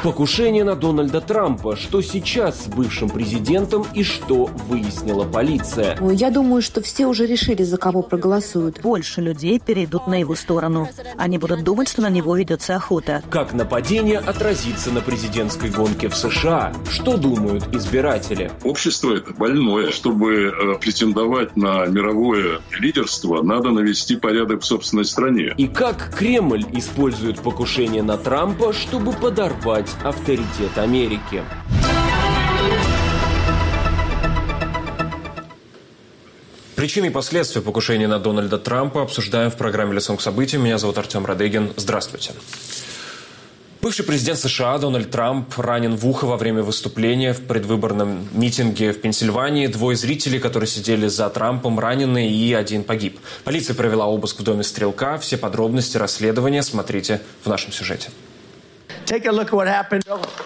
Покушение на Дональда Трампа. Что сейчас с бывшим президентом и что выяснила полиция? Я думаю, что все уже решили, за кого проголосуют. Больше людей перейдут на его сторону. Они будут думать, что на него ведется охота. Как нападение отразится на президентской гонке в США? Что думают избиратели? Общество это больное. Чтобы претендовать на мировое лидерство, надо навести порядок в собственной стране. И как Кремль использует покушение на Трампа, чтобы подорвать авторитет Америки? Причины и последствия покушения на Дональда Трампа обсуждаем в программе «Лицом к событиям». Меня зовут Артем Радыгин. Здравствуйте. Бывший президент США Дональд Трамп ранен в ухо во время выступления в предвыборном митинге в Пенсильвании. Двое зрителей, которые сидели за Трампом, ранены, и один погиб. Полиция провела обыск в доме стрелка. Все подробности расследования смотрите в нашем сюжете. Take a look at what happened.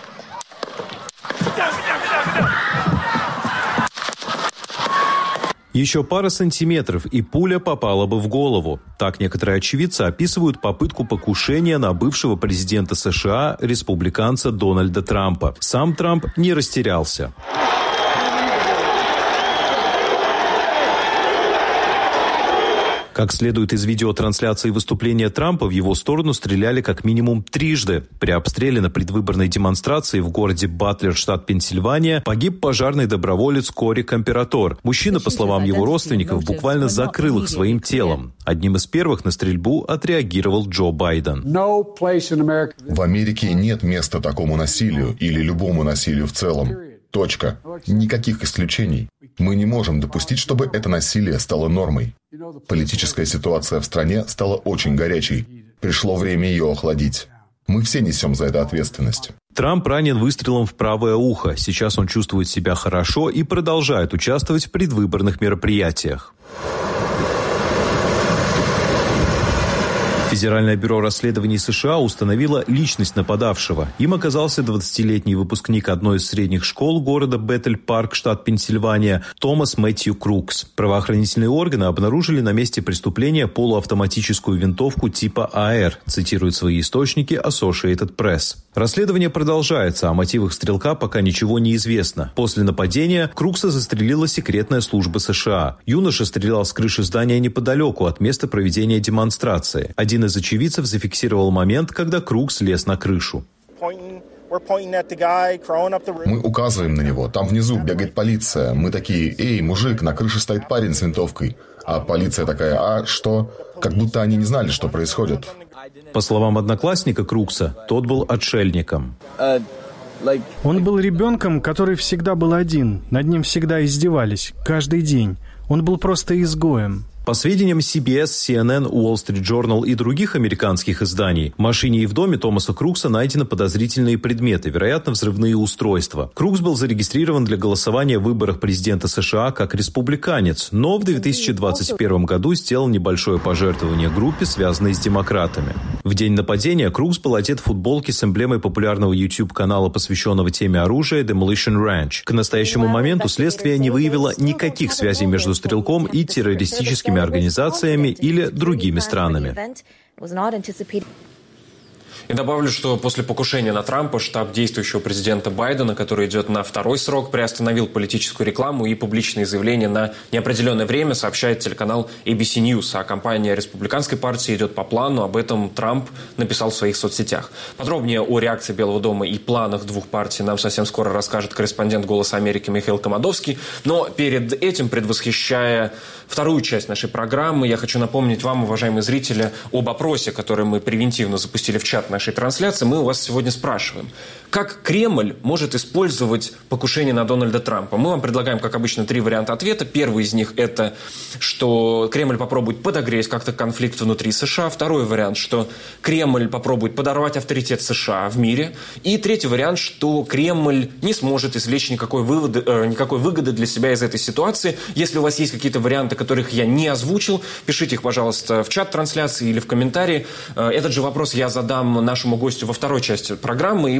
Еще пара сантиметров, и пуля попала бы в голову. Так некоторые очевидцы описывают попытку покушения на бывшего президента США, республиканца Дональда Трампа. Сам Трамп не растерялся. Как следует из видеотрансляции выступления Трампа, в его сторону стреляли как минимум трижды. При обстреле на предвыборной демонстрации в городе Батлер, штат Пенсильвания, погиб пожарный доброволец Кори Камператор. Мужчина, по словам его родственников, буквально закрыл их своим телом. Одним из первых на стрельбу отреагировал Джо Байден. В Америке нет места такому насилию или любому насилию в целом. Точка. Никаких исключений. Мы не можем допустить, чтобы это насилие стало нормой. Политическая ситуация в стране стала очень горячей. Пришло время ее охладить. Мы все несем за это ответственность. Трамп ранен выстрелом в правое ухо. Сейчас он чувствует себя хорошо и продолжает участвовать в предвыборных мероприятиях. Федеральное бюро расследований США установило личность нападавшего. Им оказался 20-летний выпускник одной из средних школ города Беттель-Парк, штат Пенсильвания, Томас Мэтью Крукс. Правоохранительные органы обнаружили на месте преступления полуавтоматическую винтовку типа АР, цитируют свои источники Associated Press. Расследование продолжается, о мотивах стрелка пока ничего не известно. После нападения Крукса застрелила секретная служба США. Юноша стрелял с крыши здания неподалеку от места проведения демонстрации. Один из очевидцев зафиксировал момент, когда Крукс лез на крышу. Мы указываем на него. Там внизу бегает полиция. Мы такие: «Эй, мужик, на крыше стоит парень с винтовкой». А полиция такая: «А что?» Как будто они не знали, что происходит. По словам одноклассника Крукса, тот был отшельником. Он был ребенком, который всегда был один. Над ним всегда издевались. Каждый день. Он был просто изгоем. По сведениям CBS, CNN, Wall Street Journal и других американских изданий, в машине и в доме Томаса Крукса найдены подозрительные предметы, вероятно, взрывные устройства. Крукс был зарегистрирован для голосования в выборах президента США как республиканец, но в 2021 году сделал небольшое пожертвование группе, связанной с демократами. В день нападения Крукс был одет в футболке с эмблемой популярного YouTube-канала, посвященного теме оружия Demolition Ranch. К настоящему моменту следствие не выявило никаких связей между стрелком и террористическими организациями или другими странами. И добавлю, что после покушения на Трампа штаб действующего президента Байдена, который идет на второй срок, приостановил политическую рекламу и публичные заявления на неопределенное время, сообщает телеканал ABC News. А кампания республиканской партии идет по плану. Об этом Трамп написал в своих соцсетях. Подробнее о реакции Белого дома и планах двух партий нам совсем скоро расскажет корреспондент «Голоса Америки» Михаил Комадовский. Но перед этим, предвосхищая вторую часть нашей программы, я хочу напомнить вам, уважаемые зрители, об опросе, который мы превентивно запустили в чат нашей трансляции. Мы у вас сегодня спрашиваем, как Кремль может использовать покушение на Дональда Трампа? Мы вам предлагаем, как обычно, 3 варианта ответа. Первый из них – это, что Кремль попробует подогреть как-то конфликт внутри США. Второй вариант, что Кремль попробует подорвать авторитет США в мире. И третий вариант, что Кремль не сможет извлечь никакой выгоды для себя из этой ситуации. Если у вас есть какие-то варианты, которых я не озвучил, пишите их, пожалуйста, в чат трансляции или в комментарии. Этот же вопрос я задам нашему гостю во второй части программы, и будет очень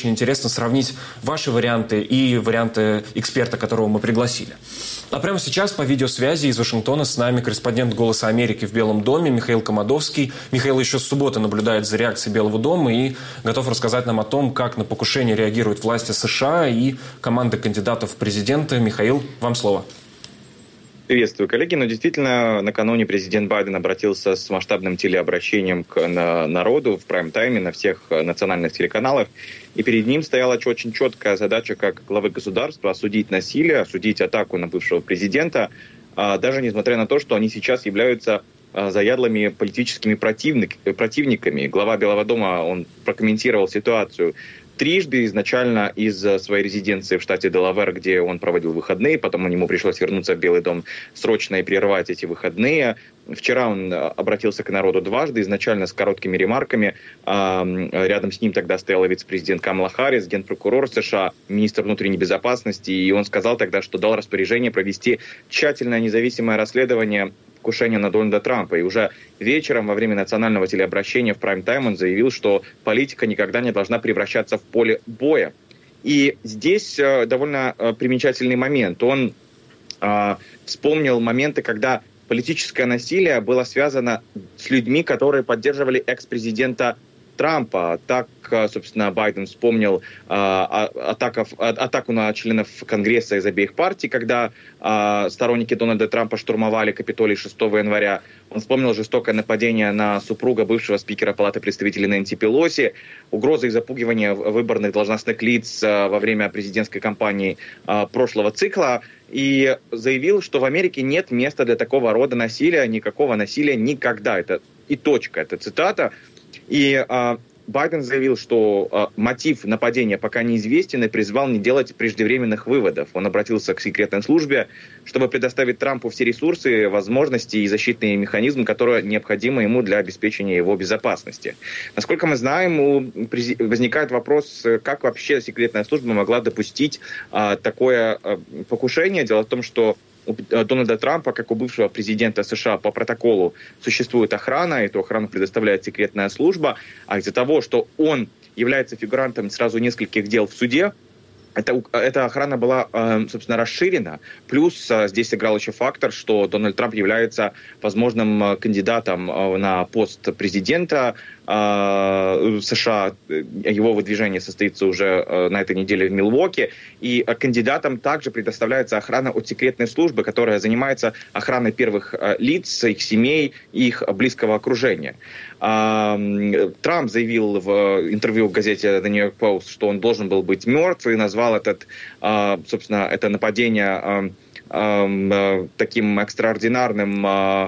очень интересно сравнить ваши варианты и варианты эксперта, которого мы пригласили. А прямо сейчас по видеосвязи из Вашингтона с нами корреспондент «Голоса Америки» в Белом доме Михаил Комадовский. Михаил еще с субботы наблюдает за реакцией Белого дома и готов рассказать нам о том, как на покушение реагируют власти США и команда кандидатов в президенты. Михаил, вам слово. Приветствую, коллеги. Но действительно, накануне президент Байден обратился с масштабным телеобращением к народу в прайм-тайме на всех национальных телеканалах. И перед ним стояла очень четкая задача как главы государства осудить насилие, осудить атаку на бывшего президента, даже несмотря на то, что они сейчас являются заядлыми политическими противниками. Глава Белого дома, он прокомментировал ситуацию трижды, изначально из своей резиденции в штате Делавэр, где он проводил выходные, потом ему пришлось вернуться в Белый дом срочно и прервать эти выходные. Вчера он обратился к народу дважды, изначально с короткими ремарками. Рядом с ним тогда стояла вице-президент Камала Харрис, генпрокурор США, министр внутренней безопасности, и он сказал тогда, что дал распоряжение провести тщательное независимое расследование покушения на Дональда Трампа. И уже вечером во время национального телеобращения в прайм-тайм он заявил, что политика никогда не должна превращаться в поле боя. И здесь довольно примечательный момент. Он вспомнил моменты, когда политическое насилие было связано с людьми, которые поддерживали экс-президента Трампа. Так, собственно, Байден вспомнил атаку на членов Конгресса из обеих партий, когда сторонники Дональда Трампа штурмовали Капитолий 6 января. Он вспомнил жестокое нападение на супруга бывшего спикера Палаты представителей Нэнси Пелоси, угрозы и запугивания выборных должностных лиц во время президентской кампании прошлого цикла. И заявил, что в Америке нет места для такого рода насилия, никакого насилия никогда. Это и точка, это цитата. И Байден заявил, что мотив нападения пока неизвестен и призвал не делать преждевременных выводов. Он обратился к секретной службе, чтобы предоставить Трампу все ресурсы, возможности и защитные механизмы, которые необходимы ему для обеспечения его безопасности. Насколько мы знаем, возникает вопрос, как вообще секретная служба могла допустить такое покушение. Дело в том, что у Дональда Трампа, как у бывшего президента США, по протоколу существует охрана, эту охрану предоставляет секретная служба, а из-за того, что он является фигурантом сразу нескольких дел в суде, эта охрана была, собственно, расширена. Плюс здесь сыграл еще фактор, что Дональд Трамп является возможным кандидатом на пост президента США. Его выдвижение состоится уже на этой неделе в Милуоке. И кандидатам также предоставляется охрана от секретной службы, которая занимается охраной первых лиц, их семей, их близкого окружения. Трамп заявил в интервью в газете The New York Post, что он должен был быть мертв, и назвал собственно, это нападение таким экстраординарным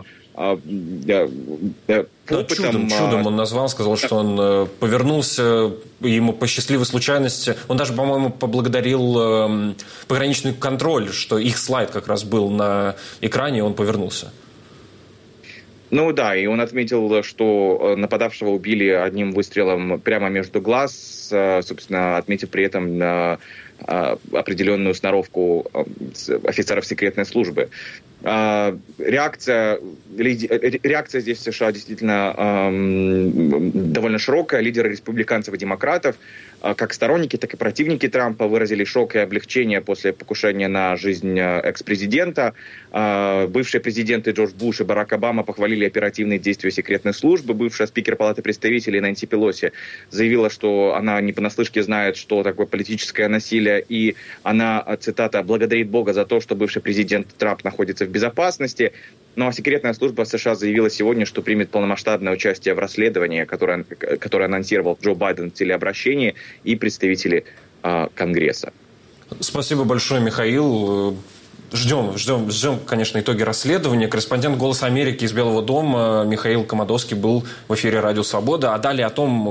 опытом. Чудом он назвал, сказал, что он повернулся, ему по счастливой случайности. Он даже, по-моему, поблагодарил пограничный контроль, что их слайд как раз был на экране, и он повернулся. Ну да, и он отметил, что нападавшего убили одним выстрелом прямо между глаз, собственно, отметив при этом определенную сноровку офицеров секретной службы. Реакция здесь в США действительно довольно широкая. Лидеры республиканцев и демократов, как сторонники, так и противники Трампа, выразили шок и облегчение после покушения на жизнь экс-президента. Бывшие президенты Джордж Буш и Барак Обама похвалили оперативные действия секретной службы. Бывшая спикер Палаты представителей Нэнси Пелоси заявила, что она не понаслышке знает, что такое политическое насилие, и она, цитата, «благодарит Бога за то, что бывший президент Трамп находится в безопасности». Ну а секретная служба США заявила сегодня, что примет полномасштабное участие в расследовании, которое анонсировал Джо Байден в телеобращении и представители Конгресса. Спасибо большое, Михаил. Ждем, конечно, итоги расследования. Корреспондент «Голоса Америки» из Белого дома Михаил Комадовский был в эфире «Радио Свобода». А далее о том,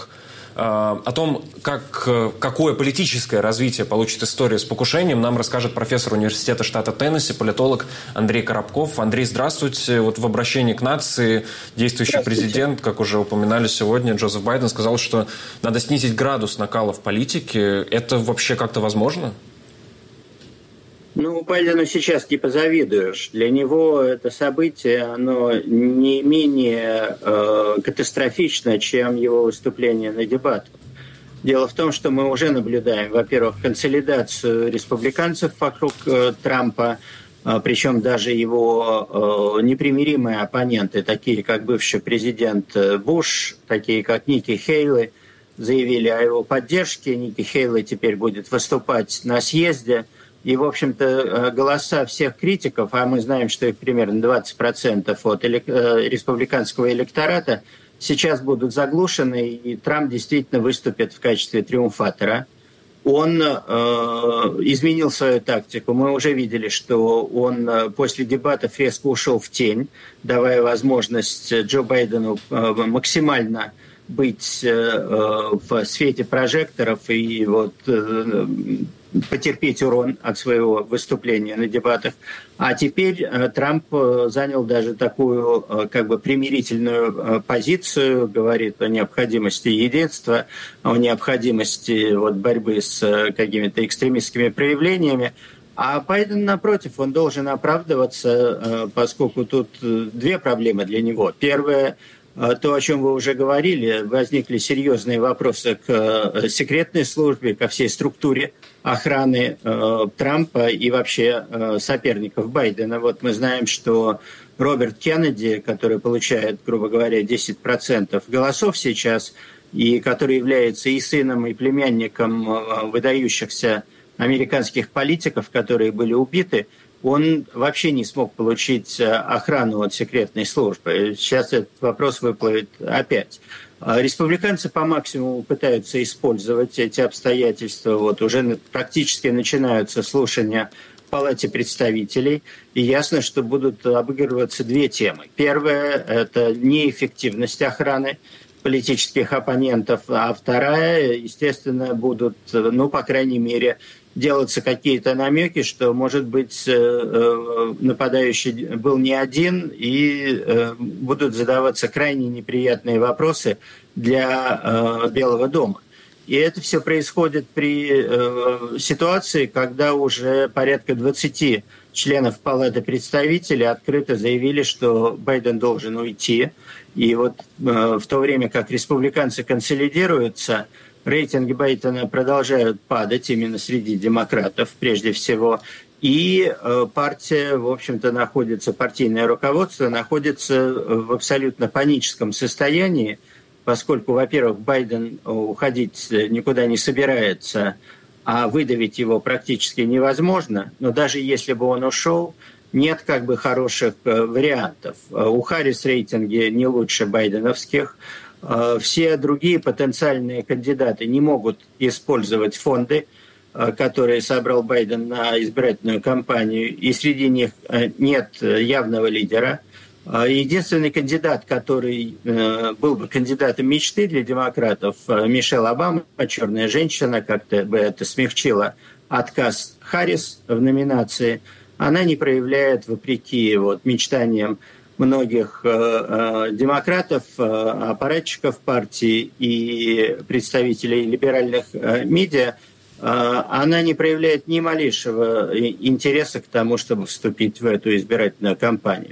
какое политическое развитие получит история с покушением, нам расскажет профессор университета штата Теннесси, политолог Андрей Коробков. Андрей, здравствуйте. Вот в обращении к нации действующий президент, как уже упоминали сегодня, Джозеф Байден, сказал, что надо снизить градус накала в политике. Это вообще как-то возможно? Ну, Байдену сейчас не позавидуешь. Для него это событие, оно не менее катастрофично, чем его выступление на дебатах. Дело в том, что мы уже наблюдаем, во-первых, консолидацию республиканцев вокруг Трампа, причем даже его непримиримые оппоненты, такие как бывший президент Буш, такие как Ники Хейли, заявили о его поддержке. Ники Хейли теперь будет выступать на съезде. И, в общем-то, голоса всех критиков, а мы знаем, что их примерно 20% от республиканского электората, сейчас будут заглушены, и Трамп действительно выступит в качестве триумфатора. Он изменил свою тактику. Мы уже видели, что он после дебатов резко ушел в тень, давая возможность Джо Байдену максимально быть в свете прожекторов и вот потерпеть урон от своего выступления на дебатах. А теперь Трамп занял даже такую как бы примирительную позицию, говорит о необходимости единства, о необходимости вот борьбы с какими-то экстремистскими проявлениями. А Байден, напротив, он должен оправдываться, поскольку тут две проблемы для него. Первое – то, о чем вы уже говорили, возникли серьезные вопросы к секретной службе, ко всей структуре охраны Трампа и вообще соперников Байдена. Вот мы знаем, что Роберт Кеннеди, который получает, грубо говоря, 10% голосов сейчас, и который является и сыном, и племянником выдающихся американских политиков, которые были убиты, он вообще не смог получить охрану от секретной службы. Сейчас этот вопрос выплывет опять. Республиканцы по максимуму пытаются использовать эти обстоятельства. Вот уже практически начинаются слушания в Палате представителей. И ясно, что будут обыгрываться две темы. Первая – это неэффективность охраны политических оппонентов. А вторая, естественно, будут, ну, по крайней мере, делаться какие-то намеки, что, может быть, нападающий был не один, и будут задаваться крайне неприятные вопросы для Белого дома. И это все происходит при ситуации, когда уже порядка 20 членов Палаты представителей открыто заявили, что Байден должен уйти. И вот в то время как республиканцы консолидируются, рейтинги Байдена продолжают падать именно среди демократов прежде всего. И партия, в общем-то, партийное руководство находится в абсолютно паническом состоянии, поскольку, во-первых, Байден уходить никуда не собирается, а выдавить его практически невозможно. Но даже если бы он ушел, нет как бы хороших вариантов. У Харрис рейтинги не лучше байденовских. Все другие потенциальные кандидаты не могут использовать фонды, которые собрал Байден на избирательную кампанию, и среди них нет явного лидера. Единственный кандидат, который был бы кандидатом мечты для демократов, Мишель Обама, черная женщина, как-то бы это смягчило отказ Харрис в номинации, она не проявляет, вопреки мечтаниям многих демократов, аппаратчиков партии и представителей либеральных медиа, она не проявляет ни малейшего интереса к тому, чтобы вступить в эту избирательную кампанию.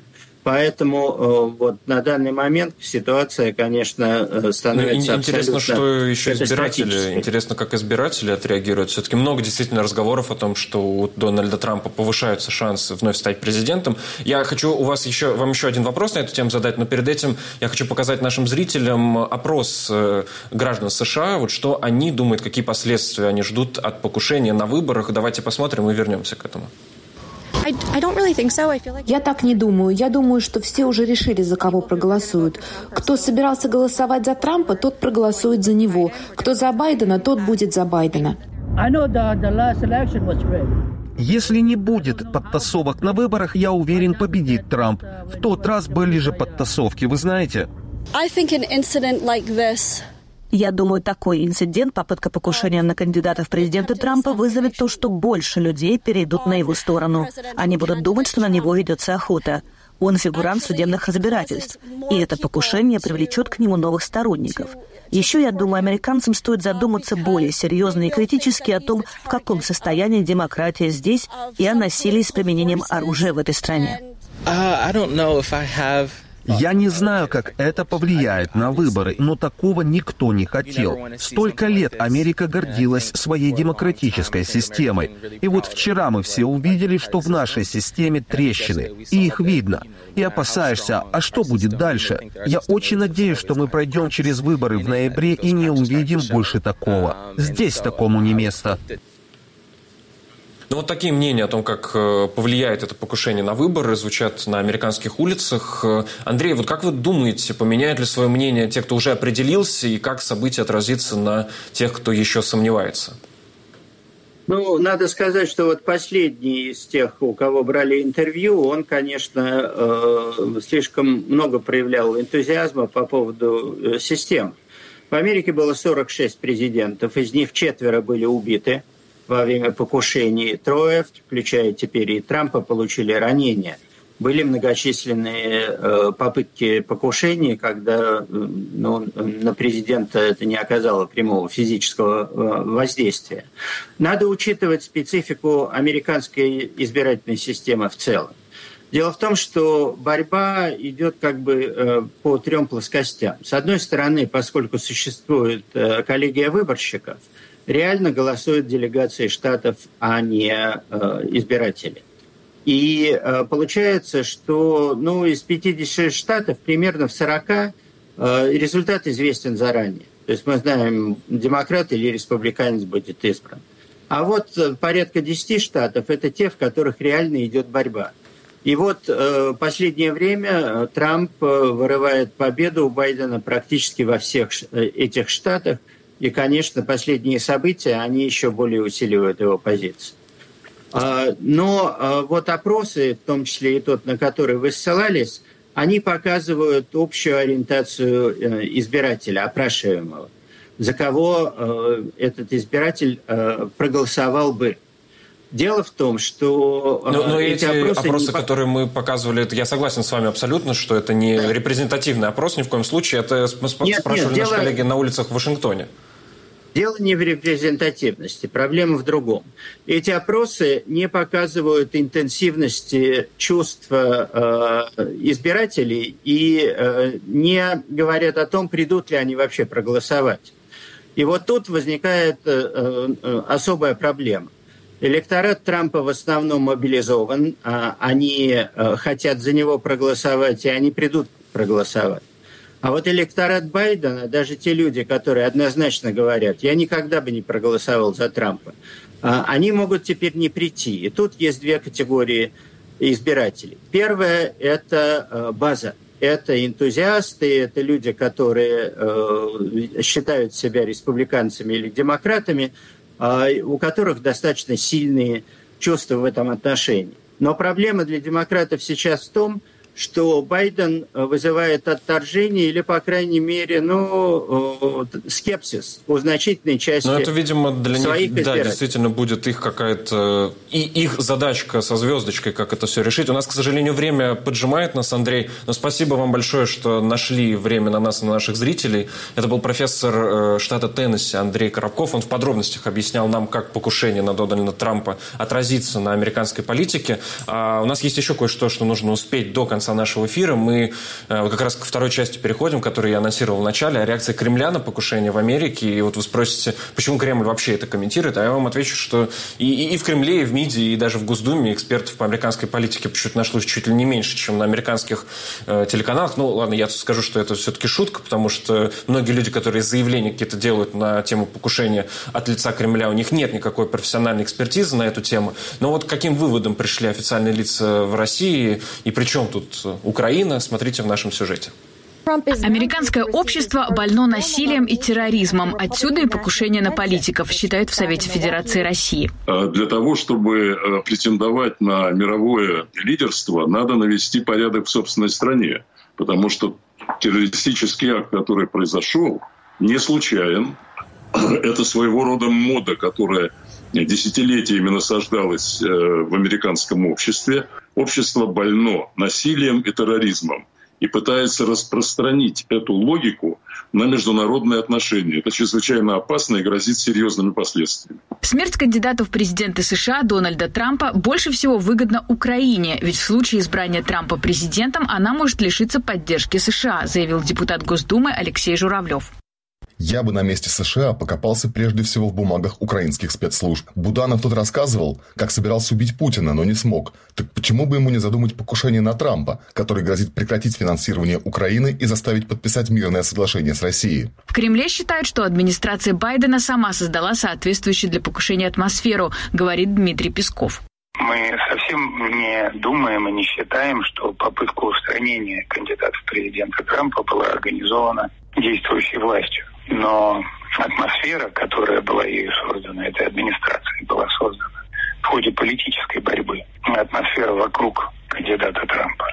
Поэтому на данный момент ситуация, конечно, становится интересно, что еще избиратели, интересно, как избиратели отреагируют. Все-таки много действительно разговоров о том, что у Дональда Трампа повышаются шансы вновь стать президентом. Я хочу вам еще один вопрос на эту тему задать, но перед этим я хочу показать нашим зрителям опрос граждан США, что они думают, какие последствия они ждут от покушения на выборах. Давайте посмотрим и вернемся к этому. Я так не думаю. Я думаю, что все уже решили, за кого проголосуют. Кто собирался голосовать за Трампа, тот проголосует за него. Кто за Байдена, тот будет за Байдена. Если не будет подтасовок на выборах, я уверен, победит Трамп. В тот раз были же подтасовки, вы знаете? Я думаю, такой инцидент, попытка покушения на кандидата в президенты Трампа, вызовет то, что больше людей перейдут на его сторону. Они будут думать, что на него ведется охота. Он фигурант судебных разбирательств. И это покушение привлечет к нему новых сторонников. Еще, я думаю, американцам стоит задуматься более серьезно и критически о том, в каком состоянии демократия здесь и о насилии с применением оружия в этой стране. Я не знаю, как это повлияет на выборы, но такого никто не хотел. Столько лет Америка гордилась своей демократической системой. И вот вчера мы все увидели, что в нашей системе трещины, и их видно. И опасаешься, а что будет дальше? Я очень надеюсь, что мы пройдем через выборы в ноябре и не увидим больше такого. Здесь такому не место. Ну вот такие мнения о том, как повлияет это покушение на выборы, звучат на американских улицах. Андрей, вот как вы думаете, поменяют ли свое мнение те, кто уже определился, и как событие отразится на тех, кто еще сомневается? Ну, надо сказать, что вот последний из тех, у кого брали интервью, он, конечно, слишком много проявлял энтузиазма по поводу систем. В Америке было 46 президентов, из них 4 были убиты во время покушений. 3, включая теперь и Трампа, получили ранения. Были многочисленные попытки покушений, когда на президента это не оказало прямого физического воздействия. Надо учитывать специфику американской избирательной системы в целом. Дело в том, что борьба идет как бы по 3 плоскостям. С одной стороны, поскольку существует коллегия выборщиков, реально голосуют делегации штатов, а не избиратели. И получается, что из 50 штатов примерно в 40 результат известен заранее. То есть мы знаем, демократ или республиканец будет избран. А вот порядка 10 штатов – это те, в которых реально идет борьба. И вот в последнее время Трамп вырывает победу у Байдена практически во всех этих штатах. И, конечно, последние события, они еще более усиливают его позицию. Но вот опросы, в том числе и тот, на который вы ссылались, они показывают общую ориентацию избирателя, опрашиваемого, за кого этот избиратель проголосовал бы. Дело в том, что... Но эти опросы, которые мы показывали, это я согласен с вами абсолютно, что это не репрезентативный опрос ни в коем случае. Это спрашивали наши коллеги на улицах в Вашингтоне. Дело не в репрезентативности, проблема в другом. Эти опросы не показывают интенсивности чувства избирателей и не говорят о том, придут ли они вообще проголосовать. И вот тут возникает особая проблема. Электорат Трампа в основном мобилизован, они хотят за него проголосовать, и они придут проголосовать. А вот электорат Байдена, даже те люди, которые однозначно говорят, я никогда бы не проголосовал за Трампа, они могут теперь не прийти. И тут есть 2 категории избирателей. Первая – это база. Это энтузиасты, это люди, которые считают себя республиканцами или демократами, у которых достаточно сильные чувства в этом отношении. Но проблема для демократов сейчас в том, что Байден вызывает отторжение или, по крайней мере, скепсис у значительной части своих избирателей. Но это, видимо, для них, да, действительно будет их какая-то... И их задачка со звездочкой, как это все решить. У нас, к сожалению, время поджимает нас, Андрей. Но спасибо вам большое, что нашли время на нас и на наших зрителей. Это был профессор штата Теннесси Андрей Коробков. Он в подробностях объяснял нам, как покушение на Дональда Трампа отразится на американской политике. А у нас есть еще кое-что, что нужно успеть до конца нашего эфира. Мы как раз к второй части переходим, которую я анонсировал в начале, о реакции Кремля на покушение в Америке. И вот вы спросите, почему Кремль вообще это комментирует, а я вам отвечу, что и в Кремле, и в МИДе, и даже в Госдуме экспертов по американской политике почему-то нашлось чуть ли не меньше, чем на американских телеканалах. Ну, ладно, я скажу, что это все-таки шутка, потому что многие люди, которые заявления какие-то делают на тему покушения от лица Кремля, у них нет никакой профессиональной экспертизы на эту тему. Но вот к каким выводам пришли официальные лица в России, и при чем тут Украина, смотрите в нашем сюжете. Американское общество больно насилием и терроризмом. Отсюда и покушение на политиков, считают в Совете Федерации России. Для того, чтобы претендовать на мировое лидерство, надо навести порядок в собственной стране. Потому что террористический акт, который произошел, не случайен. Это своего рода мода, которая десятилетиями насаждалась в американском обществе. Общество больно насилием и терроризмом и пытается распространить эту логику на международные отношения. Это чрезвычайно опасно и грозит серьезными последствиями. Смерть кандидата в президенты США Дональда Трампа больше всего выгодна Украине, ведь в случае избрания Трампа президентом она может лишиться поддержки США, заявил депутат Госдумы Алексей Журавлев. Я бы на месте США покопался прежде всего в бумагах украинских спецслужб. Буданов тут рассказывал, как собирался убить Путина, но не смог. Так почему бы ему не задумать покушение на Трампа, который грозит прекратить финансирование Украины и заставить подписать мирное соглашение с Россией? В Кремле считают, что администрация Байдена сама создала соответствующую для покушения атмосферу, говорит Дмитрий Песков. Мы совсем не думаем и не считаем, что попытка устранения кандидата в президенты Трампа была организована действующей властью. Но атмосфера, которая была ею создана, этой администрацией была создана в ходе политической борьбы. Атмосфера вокруг кандидата Трампа.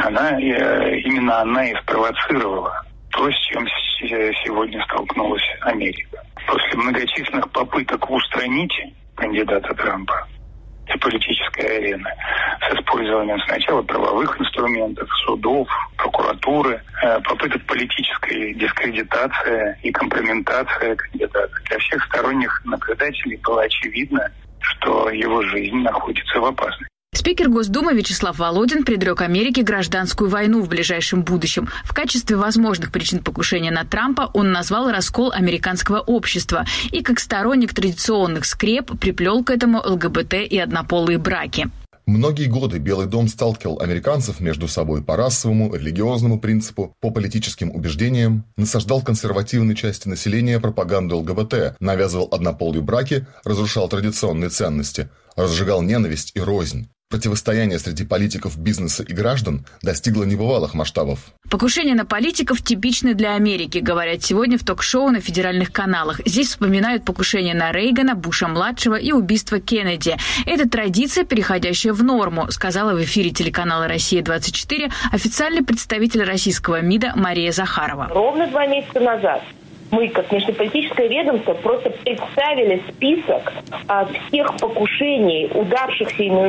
Именно она и спровоцировала то, с чем сегодня столкнулась Америка. После многочисленных попыток устранить кандидата Трампа и политической арены с использованием сначала правовых инструментов, судов, прокуратуры, попыток политической дискредитации и компрометации кандидата. Для всех сторонних наблюдателей было очевидно, что его жизнь находится в опасности. Спикер Госдумы Вячеслав Володин предрек Америке гражданскую войну в ближайшем будущем. В качестве возможных причин покушения на Трампа он назвал раскол американского общества и как сторонник традиционных скреп приплел к этому ЛГБТ и однополые браки. Многие годы Белый дом сталкивал американцев между собой по расовому, религиозному принципу, по политическим убеждениям, насаждал консервативной части населения пропаганду ЛГБТ, навязывал однополые браки, разрушал традиционные ценности, разжигал ненависть и рознь. Противостояние среди политиков, бизнеса и граждан достигло небывалых масштабов. Покушения на политиков типичны для Америки, говорят сегодня в ток-шоу на федеральных каналах. Здесь вспоминают покушения на Рейгана, Буша-младшего и убийство Кеннеди. Это традиция, переходящая в норму, сказала в эфире телеканала «Россия-24» официальный представитель российского МИДа Мария Захарова. Ровно 2 месяца назад мы, как внешнеполитическое ведомство, просто представили список всех покушений, удавшихся и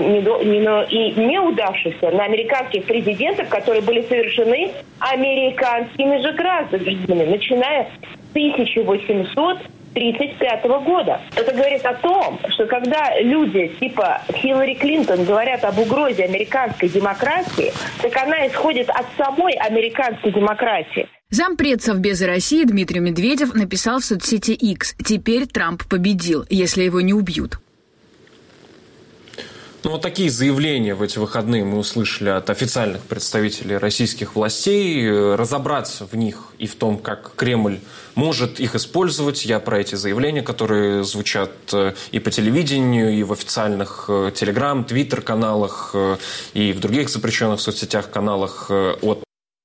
не удавшихся на американских президентов, которые были совершены американскими же гражданами, начиная с 1835 года. Это говорит о том, что когда люди типа Хиллари Клинтон говорят об угрозе американской демократии, так она исходит от самой американской демократии. Зампред Совбеза России Дмитрий Медведев написал в соцсети X: «Теперь Трамп победил, если его не убьют». Ну, вот такие заявления в эти выходные мы услышали от официальных представителей российских властей. Разобраться в них и в том, как Кремль может их использовать. Я про эти заявления, которые звучат и по телевидению, и в официальных Telegram, Twitter-каналах, и в других запрещенных соцсетях каналах от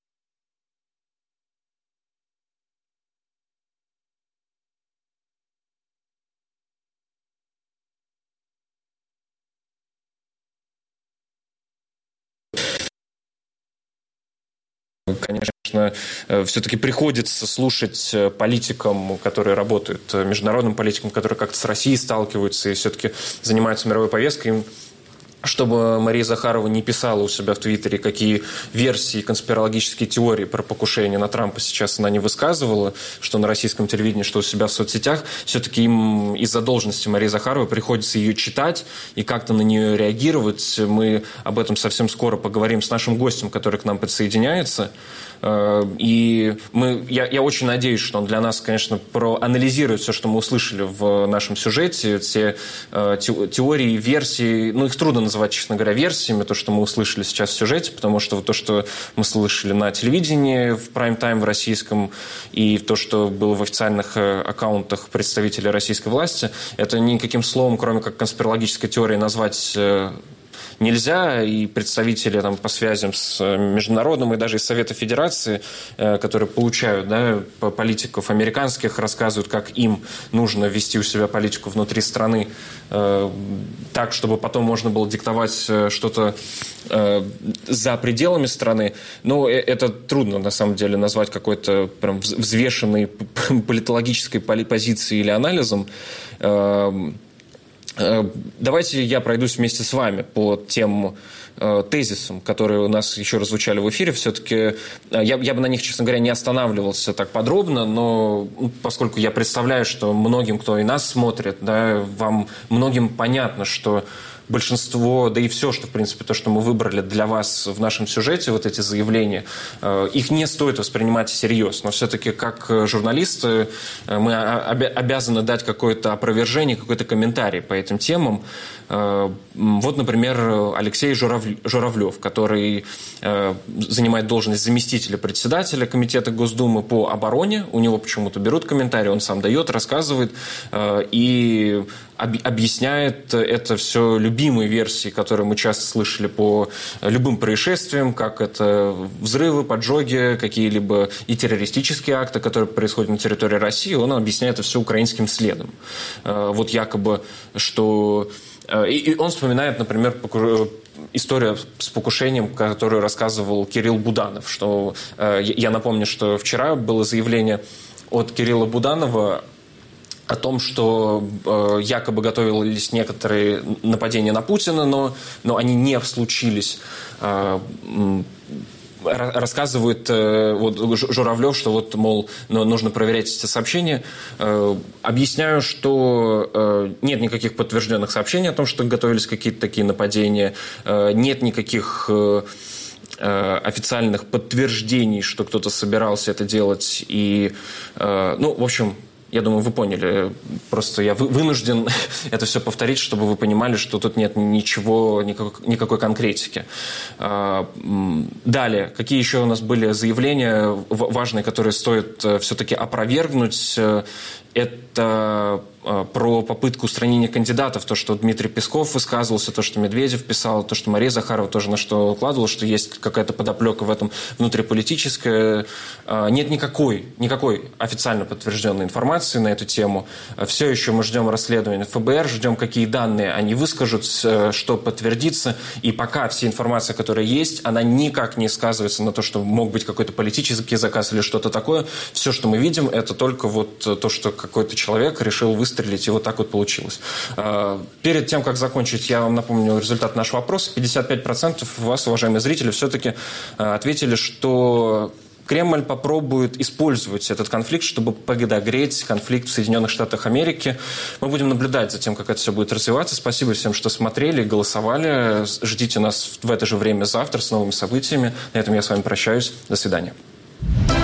Конечно, все-таки приходится слушать политикам, которые работают, международным политикам, которые как-то с Россией сталкиваются и все-таки занимаются мировой повесткой, чтобы Мария Захарова не писала у себя в Твиттере, какие версии, конспирологические теории про покушение на Трампа сейчас она не высказывала, что на российском телевидении, что у себя в соцсетях. Все-таки им из-за должности Марии Захаровой приходится ее читать и как-то на нее реагировать. Мы об этом совсем скоро поговорим с нашим гостем, который к нам подсоединяется. И я очень надеюсь, что он для нас, конечно, проанализирует все, что мы услышали в нашем сюжете, все теории, версии. Ну, их трудно называть, честно говоря, версиями, то, что мы услышали сейчас в сюжете, потому что то, что мы слышали на телевидении в прайм-тайм в российском, и то, что было в официальных аккаунтах представителей российской власти, это никаким словом, кроме как конспирологической теорией, назвать нельзя, и представители там, по связям с международным и даже из Совета Федерации, которые получают политиков американских, рассказывают, как им нужно вести у себя политику внутри страны так, чтобы потом можно было диктовать что-то за пределами страны. Но это трудно, на самом деле, назвать какой-то прям взвешенной политологической позицией или анализом. Давайте я пройдусь вместе с вами по тем тезисам, которые у нас еще раз звучали в эфире. Все-таки я бы на них, честно говоря, не останавливался так подробно, но поскольку я представляю, что многим, кто и нас смотрит, да, вам многим понятно, что большинство, да и все, что, в принципе, то, что мы выбрали для вас в нашем сюжете, вот эти заявления, их не стоит воспринимать всерьез. Но все-таки, как журналисты, мы обязаны дать какое-то опровержение, какой-то комментарий по этим темам. Вот, например, Алексей Журавлев, который занимает должность заместителя председателя Комитета Госдумы по обороне. У него почему-то берут комментарии, он сам дает, рассказывает и объясняет это все любимой версией, которую мы часто слышали по любым происшествиям, как это взрывы, поджоги, какие-либо и террористические акты, которые происходят на территории России. Он объясняет это все украинским следом. Вот якобы, что... И он вспоминает, например, историю с покушением, которую рассказывал Кирилл Буданов. Что, я напомню, что вчера было заявление от Кирилла Буданова о том, что якобы готовились некоторые нападения на Путина, но они не случились. Рассказывает вот Журавлев, что вот, мол, нужно проверять эти сообщения. Объясняю, что нет никаких подтвержденных сообщений о том, что готовились какие-то такие нападения. Нет никаких официальных подтверждений, что кто-то собирался это делать. И, в общем... Я думаю, вы поняли. Просто я вынужден это все повторить, чтобы вы понимали, что тут нет никакой конкретики. Далее, какие еще у нас были заявления важные, которые стоит все-таки опровергнуть? Это про попытку устранения кандидатов, то, что Дмитрий Песков высказывался, то, что Медведев писал, то, что Мария Захарова тоже на что укладывала, что есть какая-то подоплека в этом внутриполитическая. Нет никакой официально подтвержденной информации на эту тему. Все еще мы ждем расследования ФБР, ждем, какие данные они выскажут, что подтвердится. И пока вся информация, которая есть, она никак не сказывается на то, что мог быть какой-то политический заказ или что-то такое. Все, что мы видим, это только вот то, что какой-то человек решил выстрелить, и вот так вот получилось. Перед тем, как закончить, я вам напомню результат нашего опроса. 55% вас, уважаемые зрители, все-таки ответили, что Кремль попробует использовать этот конфликт, чтобы подогреть конфликт в Соединенных Штатах Америки. Мы будем наблюдать за тем, как это все будет развиваться. Спасибо всем, что смотрели, голосовали. Ждите нас в это же время завтра с новыми событиями. На этом я с вами прощаюсь. До свидания.